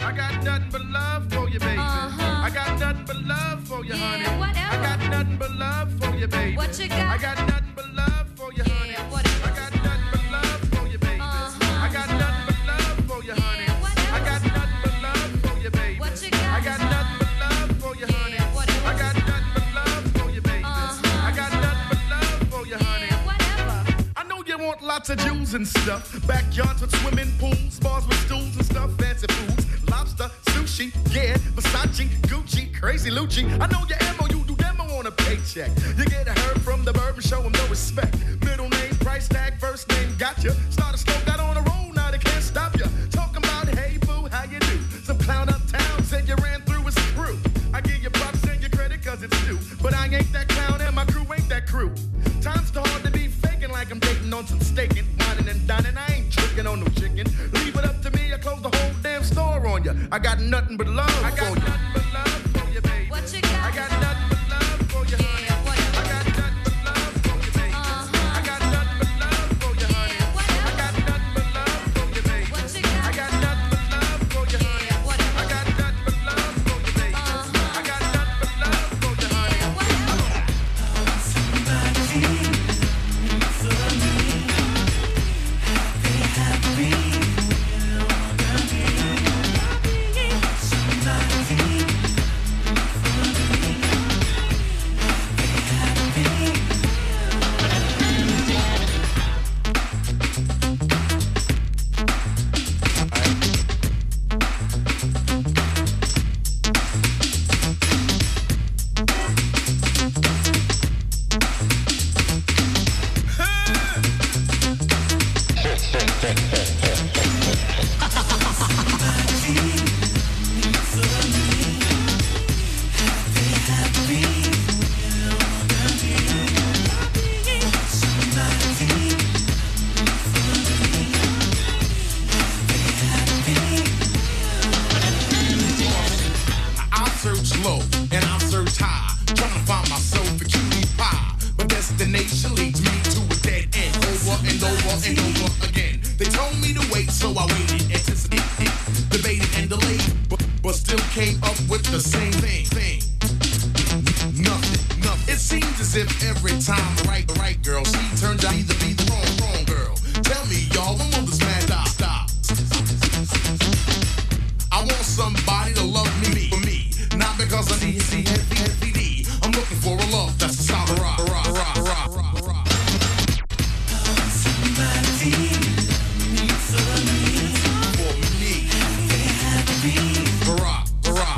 I got nothing but love for you, baby. I got nothing but love for you, honey. I got nothing but love for you, baby. What you got? I got nothing but love for you, honey. I got nothing but love for you, baby. I got nothing but love for you, honey. I got nothing but love for you, baby. What you got? I got nothing but love for you, honey. I got nothing but love for you, baby. I got nothing but love for you, honey. I know you want lots of Jews and stuff. Backyards with swimming pools, bars with stools and stuff, fancy foods, lobster, sushi, yeah, Versace, Gucci, crazy Lucci. I know your ammo, you do demo on a paycheck. You get a herb from the bird and show him no respect. Middle name, price tag, first name, gotcha. Started slow, got on a roll, now they can't stop ya. Talking about, hey boo, how you do? Some clown uptown said you ran through his crew. I give you props and your credit cause it's new. But I ain't that clown and my crew ain't that crew. Time's too hard to be faking like I'm dating on some staking. Whining and dining, I ain't tricking on no chicken. Leave it up to me, I close the whole damn store on ya. I got nothing but love for you. I got nothing but love for you, baby. What you got? I got nothing but love for you, honey. I got nothing but love for you, baby. I got nothing but love for you, honey. I got nothing but love for you, baby. What you got? I got nothing but love for you, honey. I got nothing but love for you, baby. I got nothing but love for you, honey. I search low and I search high, trying to find myself a cutie pie. But destination leads me to a dead end, over and over and over again. They told me to wait, so I waited, anticipated, debated and delayed, but still came up with the same thing. Nothing. It seems as if every time the right girl, she turns out to be the wrong girl. Tell me, y'all, when will this mad stop? I want somebody to love me for me, not because I need heavy D. I'm looking for a love that's a solid rock. Somebody needs a need for me. They have to be rock.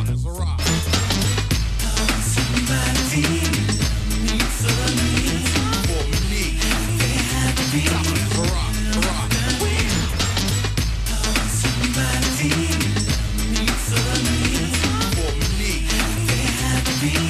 Somebody needs a need for me. They have to be rock. Somebody needs a need for me. They have to be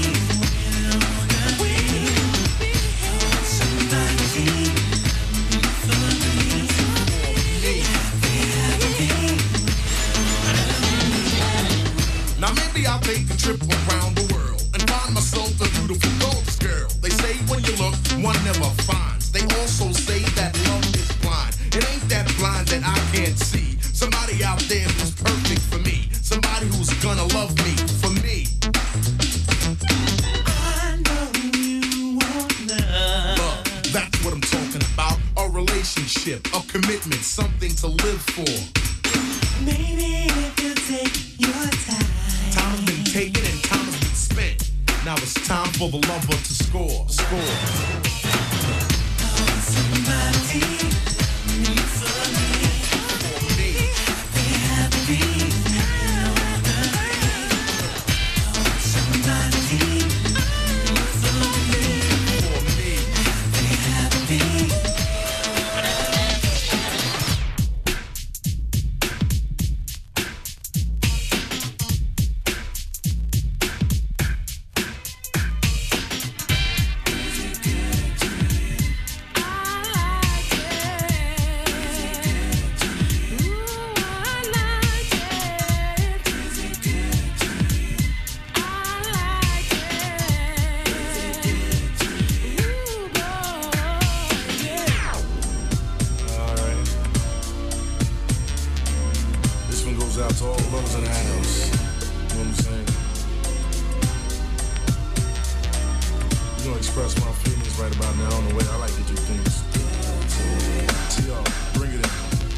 now maybe I'll take a trip around the world and find myself a beautiful, gorgeous girl. They say when you look, one never finds. They also say that love is blind. It ain't that blind that I can't see. Somebody out there who's perfect for me. Somebody who's gonna love me for me. I know you want love. That's what I'm talking about. A relationship, a commitment, something to live for. Maybe if you take your time. Time's been taken and time's been spent. Now it's time for the lover to score. Somebody needs a need for me. They have to be. Somebody needs a need for me. They have to be. I like it. express my feelings right about now in the way I like to do things. So, y'all, bring it in.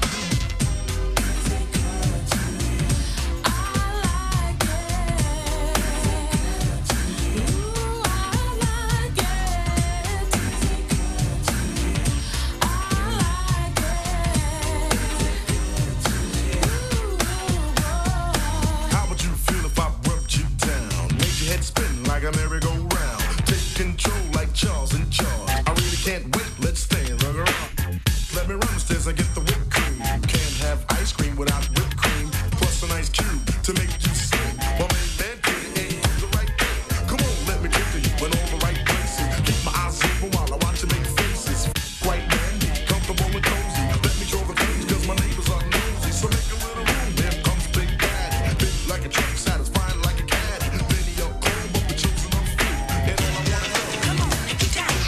Like a merry-go-round, take control like Charles in charge. I really can't wait, let's stay and run around. Let me run upstairs and get the whipped cream. Can't have ice cream without whipped cream. Plus an ice cube to make you sing. My main man did it and do the right thing. Come on, let me get to you in all the right places. Keep my eyes open while I watch you make faces. White man, comfortable and cozy. Let me draw the page cause my neighbors are nosy. So make a little room, here comes Big Daddy. Big like a truck, satisfying like a caddy. Benny up cold, but the chosen of few. And all I wanna know. Come on, make it down.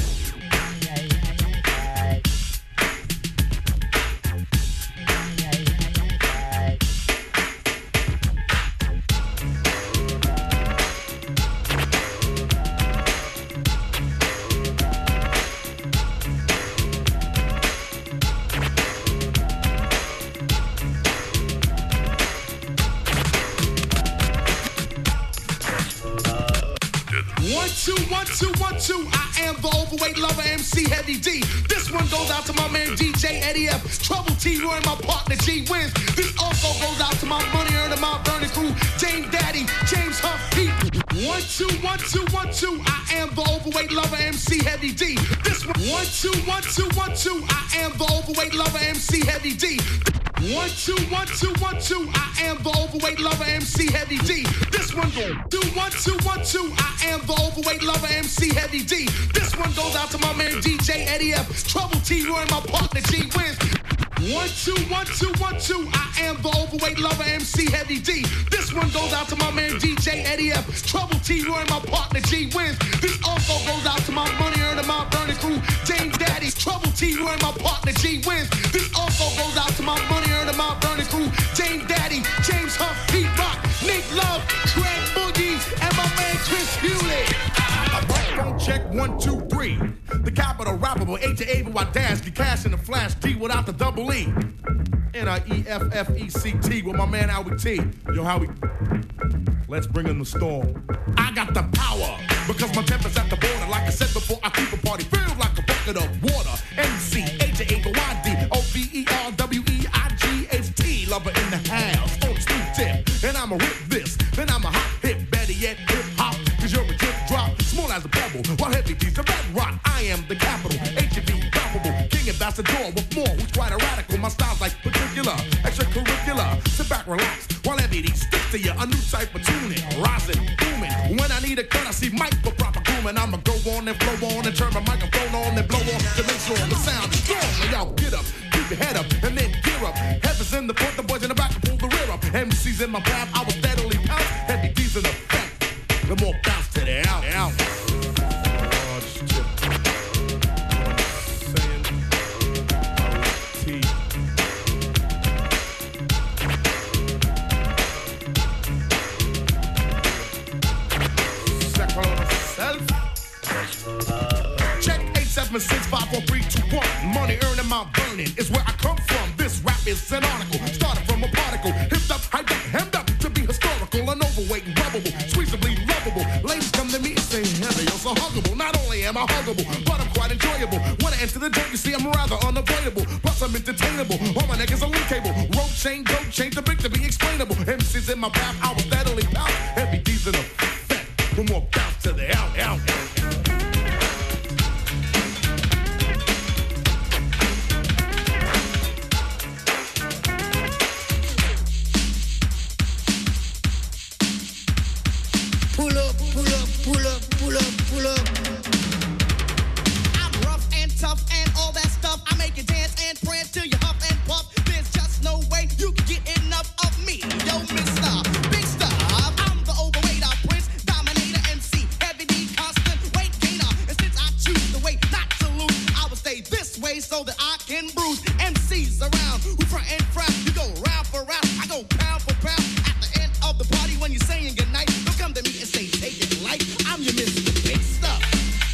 One, two, I am the overweight lover MC Heavy D. This one goes out to my man DJ Eddie F. Trouble T, Roy, my partner G Wins. This also goes out to my money earner, my burning crew, Dame Daddy, James Huff, Pete. 1, 2, 1, 2, 1, 2, I am the overweight lover MC Heavy D. This one, 1, 2, 1, 2, 1, 2, I am the overweight lover MC Heavy D. 1, 2, 1, 2, 1, 2, I am the overweight lover MC Heavy D. This one goes 2, 1, 2, 1, 2, I am the overweight lover MC Heavy D. This one goes out to my man DJ Eddie F. Trouble T, Roy, my partner G Wins. 1, 2, 1, 2, 1, 2, I am the overweight lover MC Heavy D. This one goes out to my man DJ Eddie F. Trouble T, Roy, my partner G Wins. This also goes out to my money earner, my burning crew, Dame Daddy, Trouble T, Roy, my partner G Wins. This also goes out to my money earner, my burning crew, Dame Daddy, James Huff, Pete Rock, Nick Love, Craig Boogie, and my man Chris Hewlett. Microphone check 1, 2, 3. The capital rappable A to A, I dash, get cash in the flash, D without the double E. N-I-E-F-F-E-C-T with my man Howie T. Yo, Howie, let's bring in the storm. I got the power because my temper's at the border. Like I said before, I keep a party filled like a bucket of water. M-C-H-A-O-Y-D-O-V-E-R-W-E-I-G-H-T. Lover in the house, on the smooth tip. And I'ma rip this, then I'ma hop hip. Better yet, hip hop, cause you're a hip drop. Small as a pebble, while heavy D's the bedrock. I am the capital, H-E-B, probable. King ambassador with more, who's quite a radical. My style's like particular, extracurricular. Sit back, relax, while heavy D's stick to you. A new type of tuning, rising, booming. When I need a cut, I see Mike for proper grooming. I'ma go on and flow on and turn my microphone on and blow on to make sure the sound is strong. Now y'all get up, keep your head up, and then gear up. Heaven's in the front, the boys in the back, pull the rear up. MC's in my path, I will steadily pounce. Heavy D's in the back, the more bounce to the out. Check 8765432 Money earning, my burning is where I come from. This rap is an article, started from a particle. Hipped up, hyped up, hemmed up to be historical and overweight and lovable, squeezably lovable. Ladies come to me and say, Heather, you're so huggable. Not only am I huggable, but I'm quite enjoyable. When I enter the joint, you see I'm rather unavoidable. Plus I'm entertainable. All my niggas are link cable. Rope chain, dope chain, too big to be explainable. MC's in my path, I will steadily pout. Heavy D's in the back, one more bounce to the out. Pull up. I'm rough and tough and all that stuff. I make you dance and prance till you huff and puff. There's just no way you can get enough of me. Yo, Mr. Big Stuff. I'm the overweight prince, dominator, MC, heavy D, constant weight gainer. And since I choose the way not to lose, I will stay this way so that I can bruise MCs around who front and frown. You go round for round, I go pound for pound. At the end of the party when you're saying goodnight, don't come to me and say take it light. I'm your Mr. Big Stuff.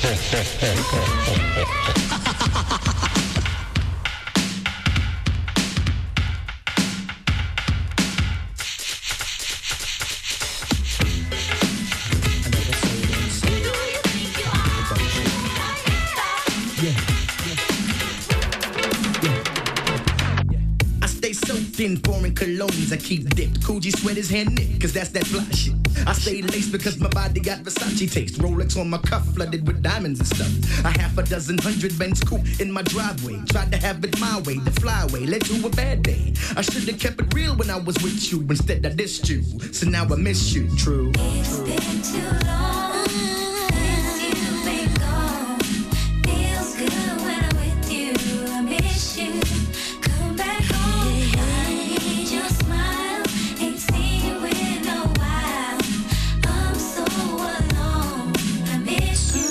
In pouring colognes, I keep dipped. Coogee sweaters hand knit, cause that's that fly shit. I stay laced because my body got Versace taste. Rolex on my cuff, flooded with diamonds and stuff. A half a dozen 100 Benz coupe in my driveway. Tried to have it my way, the flyway led to a bad day. I should've kept it real when I was with you. Instead I dissed you, so now I miss you. True. It's been too long since you've been gone. Feels good when I'm with you. I miss you. Come back home. I need your smile. Ain't seen you in a while. I'm so alone. I miss you.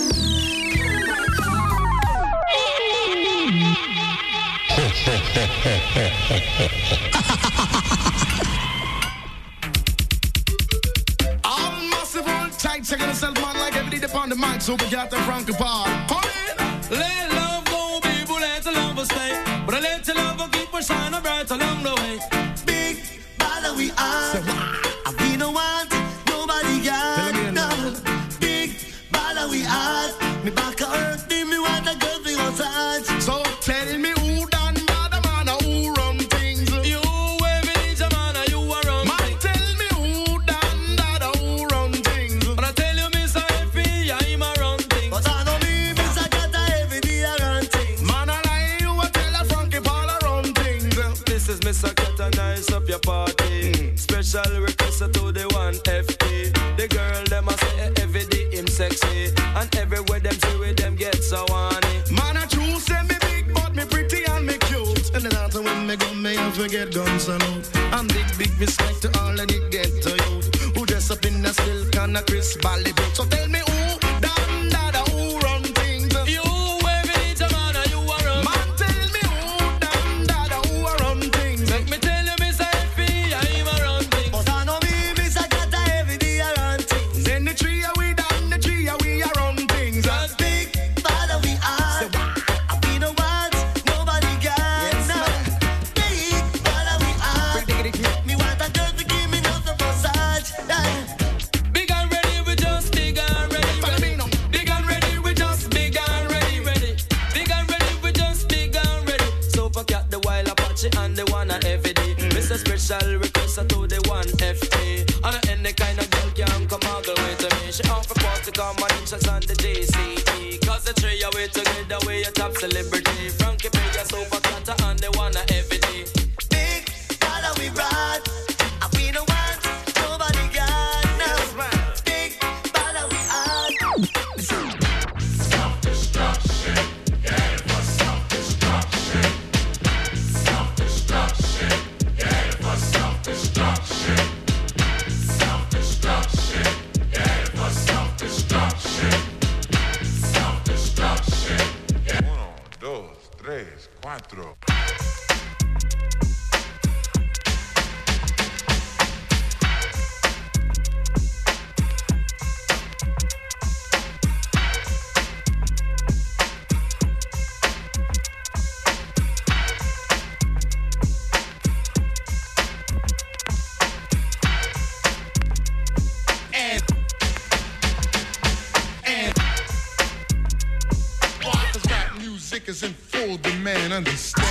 I'm massive on tight, checking myself man like every day upon the mic, so we got the Frankie Paul. Let love go, people, let the love stay. But I let the love keep on shining bright along the way. Big bother we are. We don't want nobody got. No. Big bother we are. Me back a earth, me want a girl to massage. So tell me who done bad man, who run things. You every day, man, you are wrong. Man, tell me who done that, who run things. But I tell you, Mr. Effie, I'm a run things. But I know me, Mr. Kata, every day I run things. Man, I lie, you a tell a Frankie Paul I run things. This is Mr. Kata, nice up your party. Special request to the 1FT. The girl, them a say every day him sexy. And everywhere them see with them get so horny. Man, I true say me big, but me pretty and me cute. And then after when me go, me have to get done salute. And big respect to all of the ghetto youth who dress up in a silk and a crisp ballet boot. So tell me who done that, who run things. You every day, man, you are wrong. Man, tell me who done that, who run things. Make me tell you, Mr. Effie, I'm a run things. But I know me, Mr. Kata, every day I run things. Then the tree we done, the tree we are run things. Big bother we are. We don't want nobody got. No. Big bother we are. Me want a girl to give me nothing massage. Big and ready, we just big and ready. Follow me now. Big and ready, we just big and ready, ready. Big and ready, we just big and ready. Super Cat, the Wild Apache, and the one every day. Mr. Special request to the 1FT. And any kind of girl can come angle with me. She offer party combinations on the JCE. Cause the three of we together, we a top celebrity. Frankie Paya, Super Cat, and the one every day. Big bother we brought. We don't want nobody got. No. Big bother we are. Self-destruction, yeah, for self-destruction. Self-destruction, yeah, for self-destruction. Self-destruction, yeah, for self-destruction. Self-destruction, yeah. 1, 2, 3, 4. Cause rap music is in full demand, understand?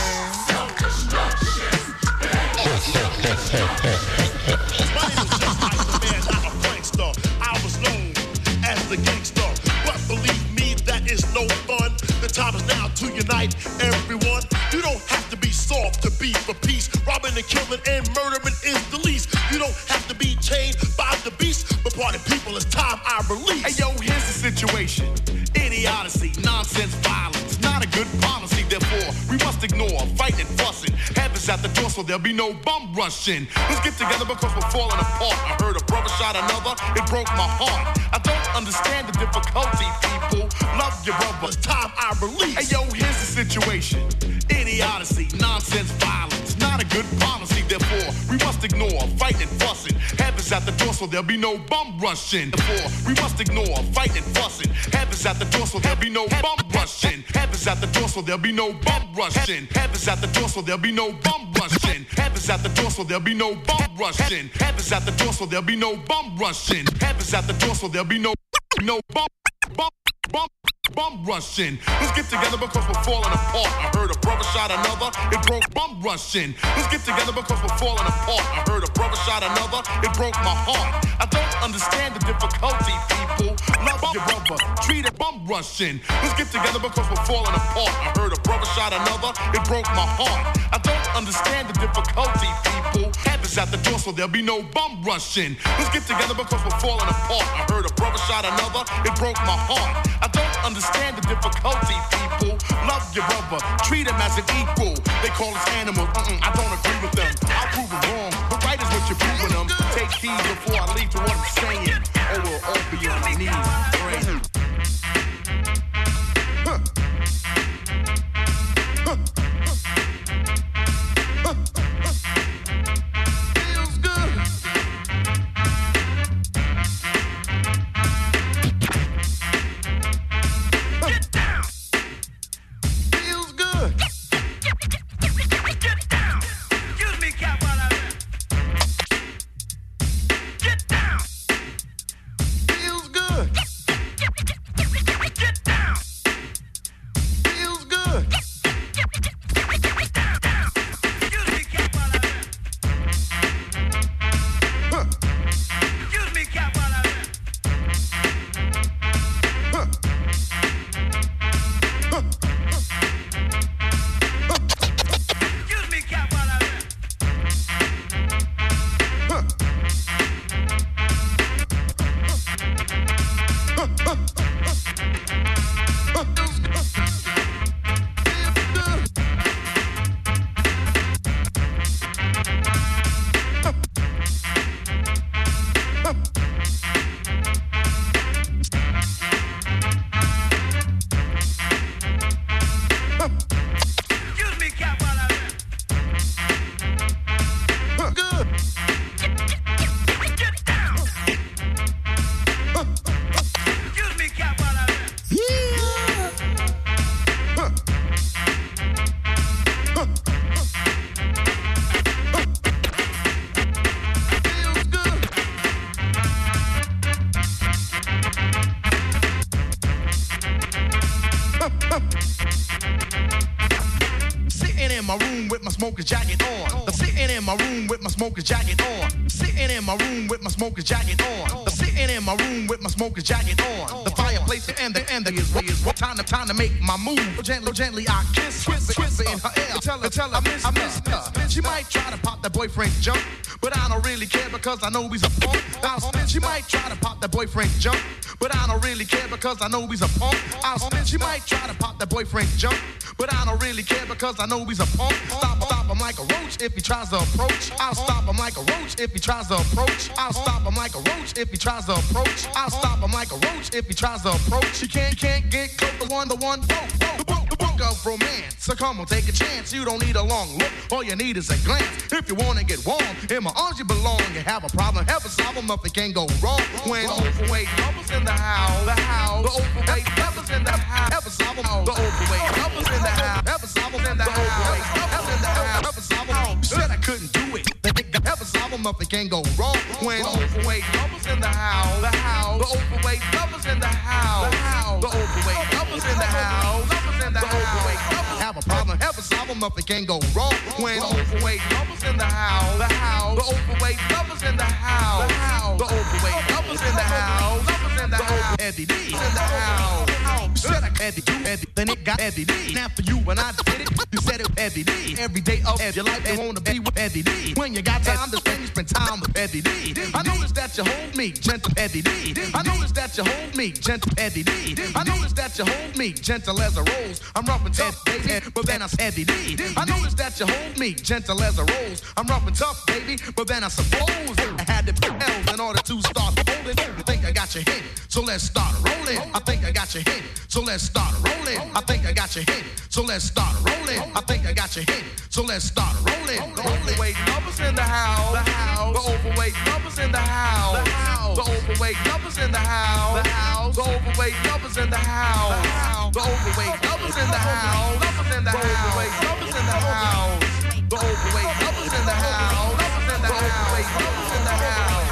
My name was just like the man, not a prankster. I was known as the gangster, but believe me, that is no fun. The time is now to unite everyone. You don't have to be soft to be for peace. Robbing and killing and murdering is the least. You don't have to be chained by the beast, but party people, it's time I release. Hey yo, here's the situation. Idiocy, nonsense, violence, not a good policy. Therefore, we must ignore fighting, fussing. Heaven's at the door, so there'll be no bum rushing. Let's get together because we're falling apart. I heard a brother shot another, it broke my heart. I don't understand the difficulty, people. Love your brother, it's time I release. Hey yo, here's the situation. Idiocy, nonsense, violence, not a good policy. Therefore, we must must ignore fighting, fussing. Heaven's at the door, so there'll be no bum rushing. We must ignore fighting, fussing. Heaven's at the door, so there'll be no bum rushing. Heaven's at the door, so there'll be no bum rushing. Heaven's at the door, so there'll be no bum rushing. Heaven's at the door, so there'll be no bum rushing. Heaven's at the door, so there'll be no bum rushing. Heaven's at the door, so there'll be no bum rushing. Let's get together because we're falling apart. I heard a brother shot another, it broke bum rushing. Let's get together because we're falling apart. I heard a brother shot another, it broke my heart. I don't understand the difficulty, people. Love your brother, treat it bum rushing. Let's get together because we're falling apart. I heard a brother shot another, it broke my heart. I don't understand the difficulty, people. Heaven's at the door, so there'll be no bum rushing. Let's get together because we're falling apart. I heard a brother shot another, it broke my heart. I don't understand the difficulty, people. Love your brother, treat him as an equal. They call us animals, I don't agree with them. I'll prove them wrong, but right is what you're proving them. Take heed before I leave to what I'm saying, or we'll all be on our knees praying. Feels good. Get down. Feels good. Get down. Excuse me, Cap, while I rap. Get down. Feels good. Get down. Feels good. Excuse me, Cap, while I rap. Excuse me, Cap, while I rap. Excuse me, Cap, while I rap. Excuse me, Cap, while I rap. Good. Get down. Excuse me, Cap, while I rap. Feels good. Sitting in my room with my smoker's jacket on. Sitting in my room with my smoker's jacket on. Sitting in my room with my smoker's jacket on. Sitting in my room with my smoker's jacket on. The fireplace and the is time to make my move. Gently I kiss her in her ear. Tell her I miss her. She might try to pop that boyfriend jump, but I don't really care because I know he's a punk. She might try to pop that boyfriend jump, but I don't really care because I know he's a punk. She might try to pop that boyfriend jump, but I don't really care because I know he's a punk. Stop him like a roach if he tries to approach. I'll stop him like a roach if he tries to approach. I'll stop him like a roach if he tries to approach. I'll stop him like a roach if he tries to approach. You can't get close to one. The book of romance. So come on, take a chance. You don't need a long look. All you need is a glance. If you wanna get warm, in my arms you belong. You have a problem, have a solve them up. It can't go wrong. When overweight lovers in the house, the overweight lovers in the house, have a solve them. The overweight lovers in the house, have a solve them in the house. You said I couldn't do it. Have a solve them up. It can't go wrong. When overweight lovers in the house, the overweight lovers in the house, the overweight lovers in the house, the overweight lovers have a problem, have a solve them up. It can't go wrong. When overweight lovers in the house, the overweight lovers in the house, the overweight lovers in the house, Eddie D in the house. You said I had to do Eddie, then it got Eddie D. Now for you when I did it, you said it Eddie D. Every day of your life you wanna be with Eddie D. When you got time to spend, you spend time with Eddie D. I noticed that you hold me, gentle Eddie D. I noticed that you hold me, gentle Eddie D. I noticed that you hold me, gentle as a rose. I'm rough and tough, baby, but then I said Eddie D. I noticed that you hold me, gentle as a rose. I'm rough and tough, baby, but then I suppose I had to put L's in order to start holding. You think I got got your hit, so let's start rolling. I think I got your hit, so let's start rolling. I think I got your hit, so let's start rolling. I think I got your hit, so let's start rolling. The overweight numbers in the house. The house. The overweight numbers in the house. The house. The overweight numbers in the house. The house. The overweight numbers in the house. The overweight numbers in the house. Numbers in the house. Numbers in the house. The overweight numbers in the house. Numbers in the overweight numbers in the house.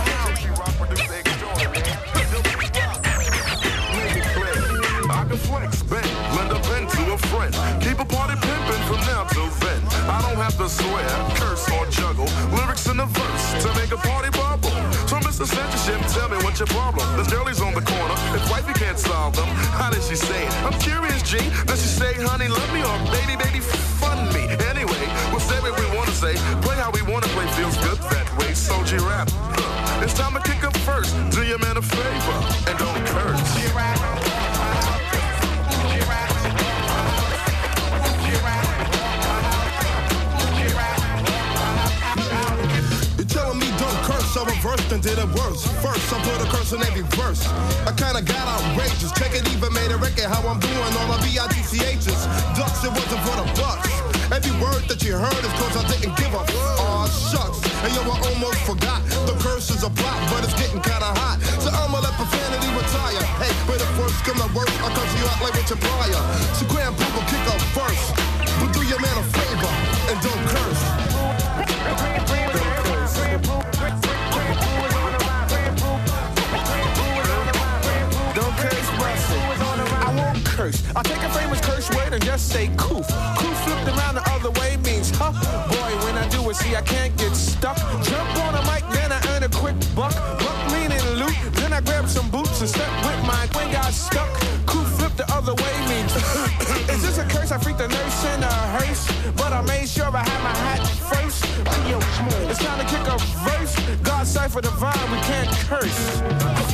I can flex, bend, lend a pen to a friend. Keep a party pimpin' from now till then. I don't have to swear, curse, or juggle lyrics in the verse to make a party bubble. So Mr. Censorship, tell me what's your problem. There's girlies on the corner, if wifey can't solve them, how did she say it? I'm curious, G. Does she say, honey, love me, or baby, baby, fun me? Anyway, we'll say what we wanna say, play how we wanna play, feels good that way. So G-Rap, it's time to kick up first. Do your man a favor and don't curse. Telling me don't curse, I reversed and did it worse. First, I put a curse in every verse. I kinda got outrageous. Check it, even made a record how I'm doing all my B-I-T-C-H's. Ducks, it wasn't for the bucks. Every word that you heard is cause I didn't give a aw shucks. And yo, I almost forgot. The curse is a plot, but it's getting kinda hot. So I'ma let profanity retire. Hey, but if worse come to worse, I'll curse you out like Richard Pryor. So Grand Poopa kick up first. But do your man a favor and don't curse. Don't curse, Russell. I won't curse. I'll take a famous curse word and just say coof. Coof flipped around the other way means huh. Boy, when I do it, see, I can't get stuck. Jump on a mic, then I earn a quick buck. Buck meaning loot, then I grab some boots and step with mine. When got stuck, coof flipped the other way means is this a curse? I freaked the nurse in a hearse, but I made sure I had my hat first. It's time to kick a verse. God cipher divine, we can't curse.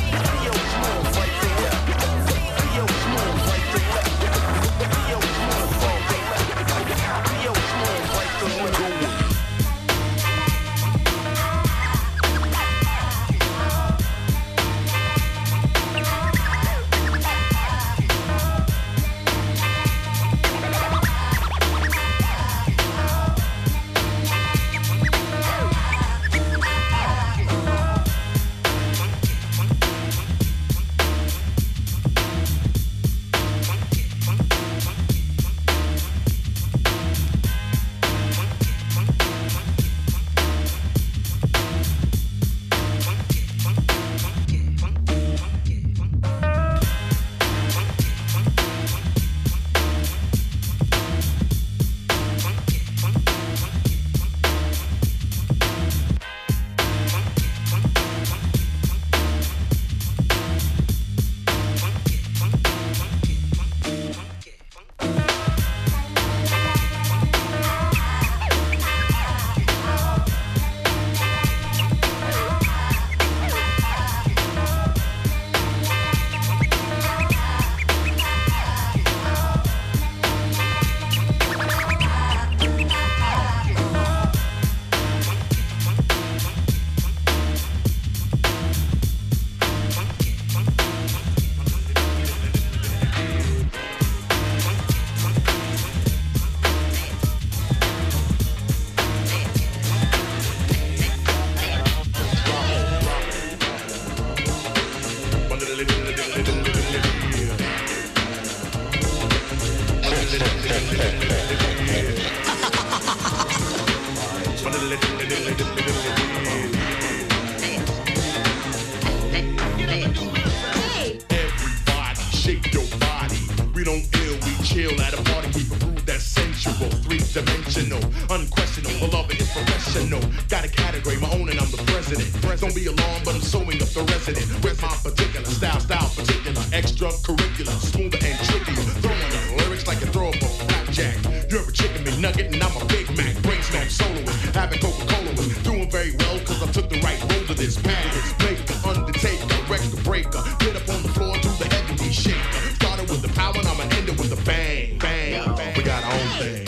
Everybody, shake your body. We don't ill, we chill at a party. We prove that's sensual, three-dimensional, unquestionable. Love it is professional. Got a category, my own, and I'm the president. Don't be alarmed, but I'm sewing up the resident. Where's my particular style particular, extracurricular, smoother and trickier. Throwing up lyrics like you throw up a blackjack. You're a chicken McNugget, and I'm a Big Mac. Brain smack soloist, having Coca-Cola with. Doing very well, cause I took the right road to this. Package, maker, undertaker, record breaker. Get up on the floor, do the heavy shaker. Started with the power, and I'ma end it with a bang, bang, bang. We got our own thing.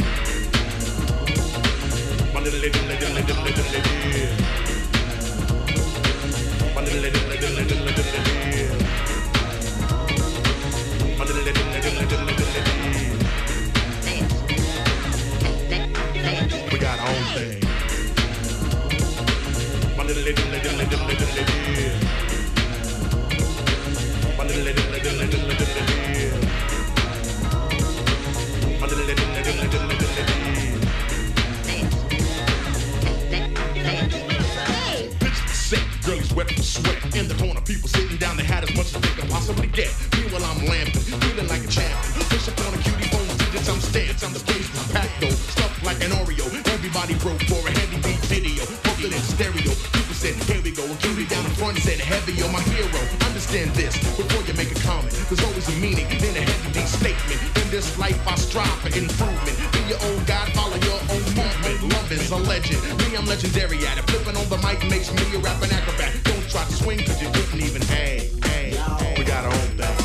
My little lady, my little lady. sweat. In the corner, people sitting down, they had as much as they could possibly get. Meanwhile, I'm lamping, feeling like a champion. Push up on a cutie phone, digits, I'm stamped. I'm the place to pack though, stuffed like an Oreo. Everybody broke for a heavy beat video, posted in stereo. People said, here we go. A cutie down in front said, heavy, you're my hero. Understand this before you make a comment. There's always a meaning in a heavy beat statement. In this life, I strive for improvement. Be your own God, follow your own movement. Love is a legend. Me, I'm legendary at it. Flipping on the mic makes me a rapping acrobat. Don't try to swing, cause you couldn't even hang. We got our own thing.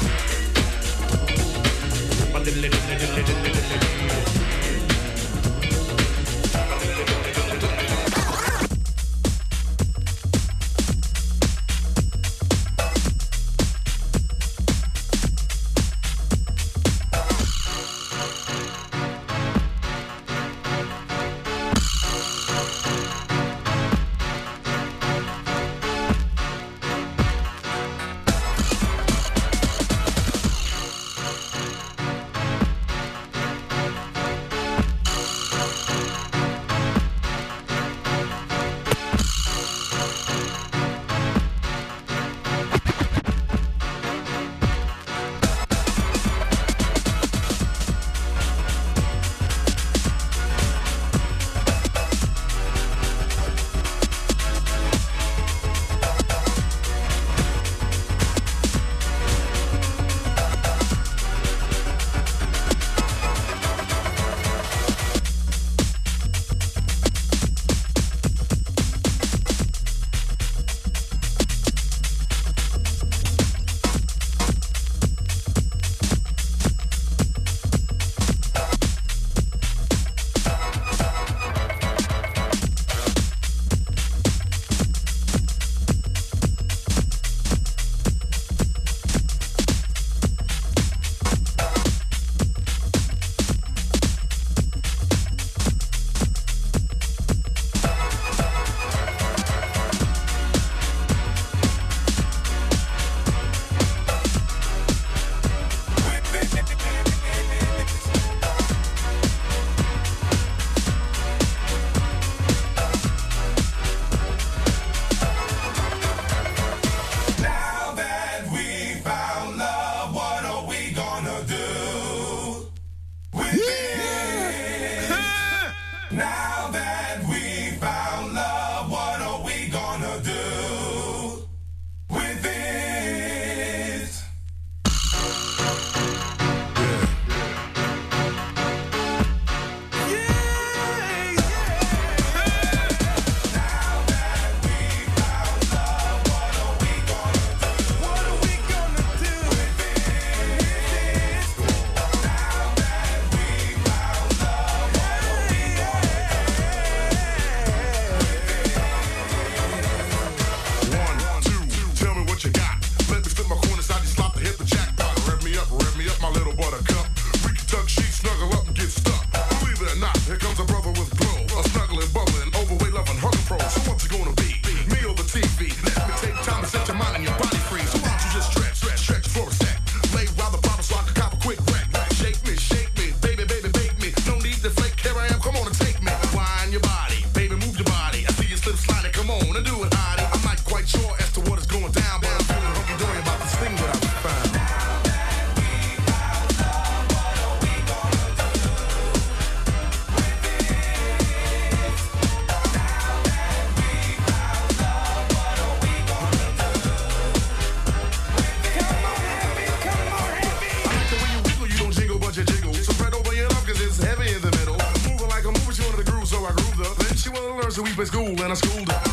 So we play school and I schooled her.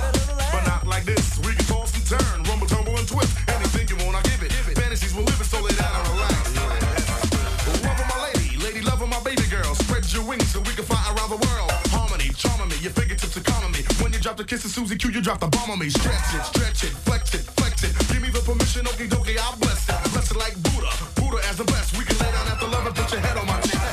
But not like this. We can toss and turn, rumble, tumble, and twist. Anything you want, I give it. Fantasies will live it, so lay down and relax. Loving my lady, lady loving my baby girl. Spread your wings so we can fly around the world. Harmony, charming me, your fingertips are calming me. When you drop the kiss of Susie Q, you drop the bomb on me. Stretch it, flex it, flex it. Give me the permission, okie dokie, I'll bless it. Bless it like Buddha, Buddha as the best. We can lay down after love and put your head on my chest.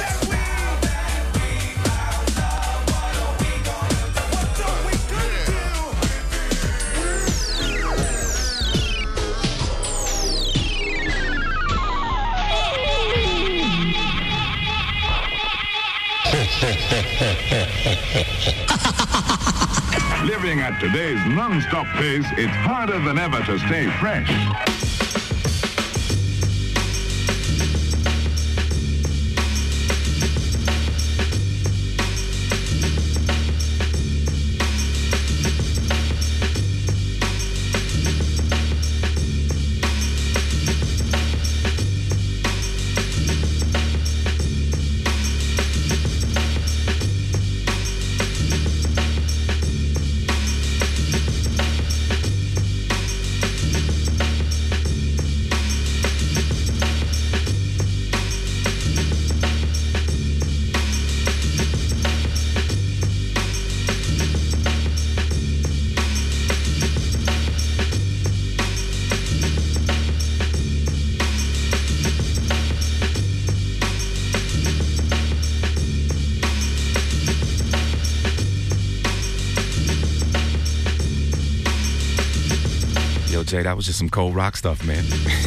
Living at today's non-stop pace, it's harder than ever to stay fresh. Jay, that was just some cold rock stuff, man.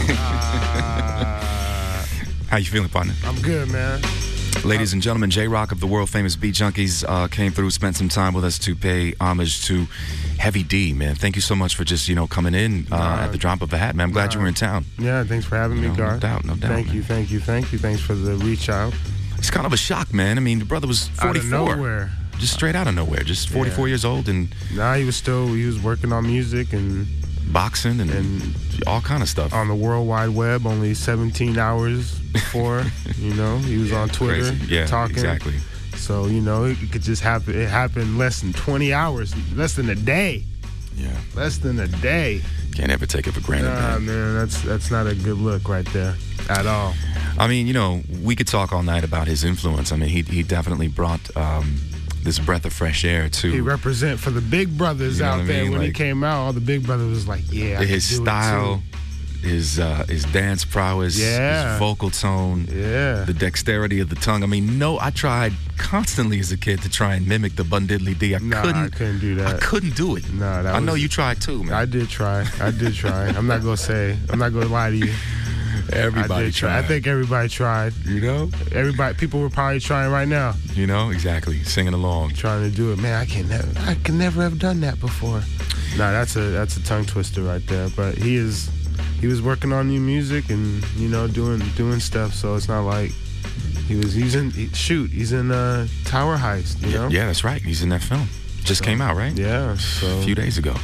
How you feeling, partner? I'm good, man. Ladies and gentlemen, J-Rock of the world-famous Beat Junkies came through, spent some time with us to pay homage to Heavy D, man. Thank you so much for just, coming in at the drop of a hat, man. I'm glad you were in town. Yeah, thanks for having me, Garth. No doubt. Thank you. Thanks for the reach out. It's kind of a shock, man. I mean, the brother was 44. Out of nowhere. Just straight out of nowhere. Just 44 years old. And he was working on music and boxing and all kind of stuff. On the World Wide Web, only 17 hours before, he was on Twitter talking. Exactly. So, it could just happen. It happened less than 20 hours, less than a day. Yeah. Less than a day. Can't ever take it for granted, man. That's not a good look right there at all. I mean, we could talk all night about his influence. I mean, he definitely brought this breath of fresh air to. He represent for the big brothers out there. When he came out, all the big brothers was like, his style, his dance prowess, his vocal tone, the dexterity of the tongue. I mean, I tried constantly as a kid to try and mimic the Bun Diddley D. I couldn't do that. I couldn't do it. I know you tried too, man. I did try. I'm not gonna lie to you. Everybody tried. I think everybody tried. People were probably trying right now. Exactly. Singing along. Trying to do it. Man, I can never have done that before. That's a tongue twister right there. But he was working on new music and, doing stuff. So it's not like he's in Tower Heist, Yeah, that's right. He's in that film. Just came out, right? Yeah. A few days ago.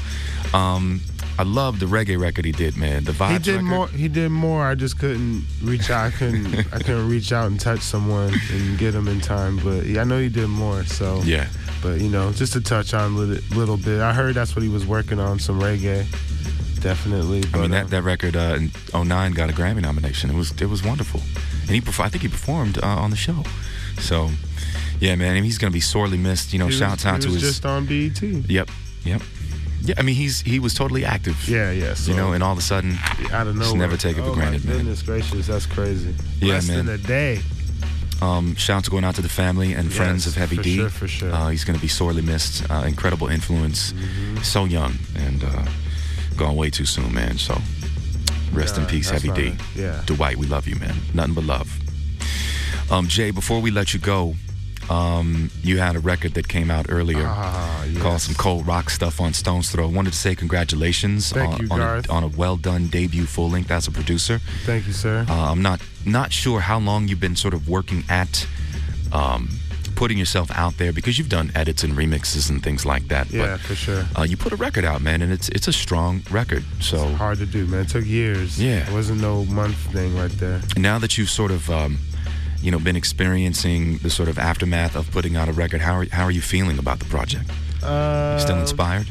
I love the reggae record he did, man. The Vibes record. He did more. I just couldn't reach out. I couldn't reach out and touch someone and get him in time. But I know he did more. So yeah. But just to touch on a little bit. I heard that's what he was working on, some reggae. Definitely. But, I mean that record in 2009 got a Grammy nomination. It was wonderful, and I think he performed on the show. So yeah, man, he's gonna be sorely missed. Shouts out to his. He was just on BET. Yep. Yeah, I mean, he was totally active. Yeah. So, and all of a sudden, out of nowhere, just never take it for granted, man. Goodness gracious, that's crazy. Yeah, Less man. than a day. Shouts going out to the family and friends of Heavy D. For sure. He's going to be sorely missed. Incredible influence. Mm-hmm. So young and gone way too soon, man. So rest in peace, Heavy D. Yeah. Dwight, we love you, man. Nothing but love. Jay, before we let you go, you had a record that came out earlier called Some Cold Rock Stuff on Stone's Throw. I wanted to say congratulations on a well-done debut full-length as a producer. Thank you, sir. I'm not sure how long you've been sort of working at putting yourself out there, because you've done edits and remixes and things like that. Yeah, but, for sure. You put a record out, man, and it's a strong record. So it's hard to do, man. It took years. Yeah. It wasn't no month thing right there. Now that you've sort of been experiencing the sort of aftermath of putting out a record, how are you feeling about the project? Still inspired?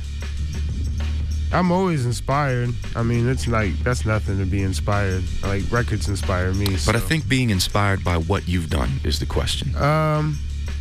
I'm always inspired. I mean, it's like, that's nothing to be inspired. Like, records inspire me. But I think being inspired by what you've done is the question. I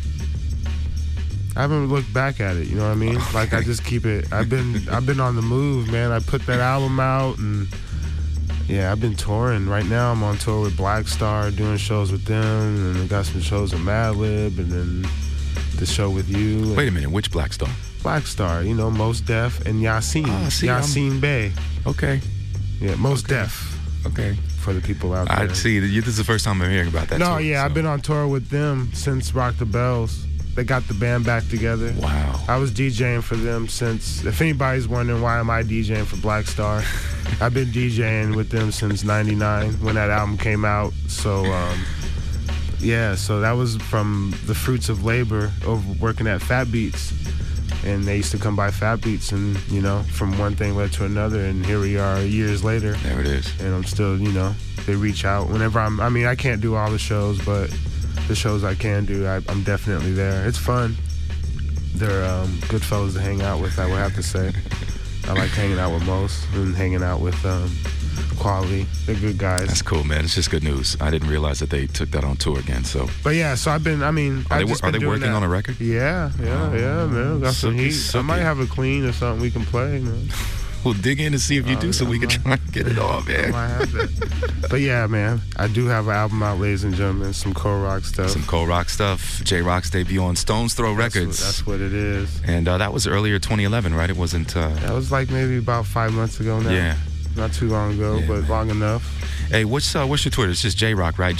haven't looked back at it, you know what I mean? Okay. Like, I just keep it. I've been on the move, man. I put that album out, and yeah, I've been touring. Right now, I'm on tour with Black Star, doing shows with them, and I got some shows with Madlib, and then the show with you. Wait a minute, which Black Star? Black Star, Mos Def and Yasin. Yasin Bey. Okay. Yeah, Mos Def. Okay. For the people out there. I see. This is the first time I'm hearing about that. No, I've been on tour with them since Rock the Bells. They got the band back together. Wow. I was DJing for them since, if anybody's wondering why am I DJing for Black Star, I've been DJing with them since 99 when that album came out. So, yeah, so that was from the fruits of labor over working at Fat Beats. And they used to come by Fat Beats, and, you know, from one thing led to another, and here we are years later. There it is. And I'm still, you know, they reach out whenever I can't do all the shows, but the shows I can do, I'm definitely there. It's fun. They're good fellas to hang out with, I would have to say. I like hanging out with most and hanging out with Quality. They're good guys. That's cool, man. It's just good news. I didn't realize that they took that on tour again. So, but yeah, so I've been. I mean, are they working on a record? Yeah, man. Got some heat. I might have a clean or something we can play, man. We'll dig in and see if you do, so we can try and get it off, man. I might have that. But yeah, man, I do have an album out, ladies and gentlemen. Some cold rock stuff. Some cold rock stuff. J-Rock's debut on Stones Throw Records. That's what it is. And that was earlier 2011, right? It wasn't. That was like maybe about 5 months ago now. Yeah. Not too long ago, but long enough. Hey, what's your Twitter? It's just J-Rock, right?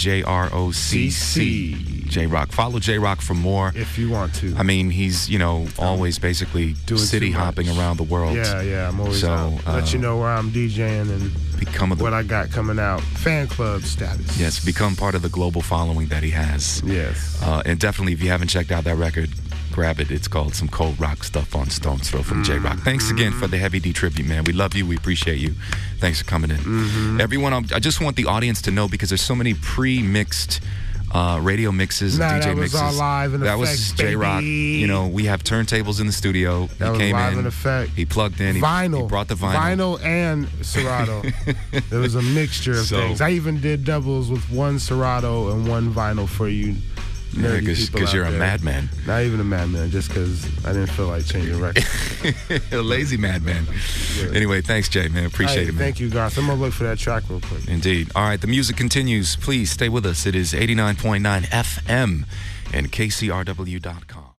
JROCC. J-Rock. Follow J-Rock for more. If you want to. I mean, he's, always basically doing city hopping around the world. Yeah, I'm always out. Let you know where I'm DJing and what I got coming out. Fan club status. Yes, become part of the global following that he has. Yes. And definitely, if you haven't checked out that record, grab it. It's called Some Cold Rock Stuff on Stones Throw from J-Rock. Thanks again for the Heavy D tribute, man. We love you. We appreciate you. Thanks for coming in. Everyone, I just want the audience to know, because there's so many pre-mixed radio mixes and DJ mixes. That was all live in effect, That was J-Rock. We have turntables in the studio. That he came was live in effect. He plugged in. He brought the vinyl. Vinyl and Serato. There was a mixture of things. I even did doubles with one Serato and one vinyl for you. Yeah, because you're a madman. Not even a madman, just because I didn't feel like changing records. A lazy madman. Yeah. Anyway, thanks, Jay, man. Appreciate it, man. Thank you, Garth. I'm going to look for that track real quick. Indeed. All right, the music continues. Please stay with us. It is 89.9 FM and KCRW.com.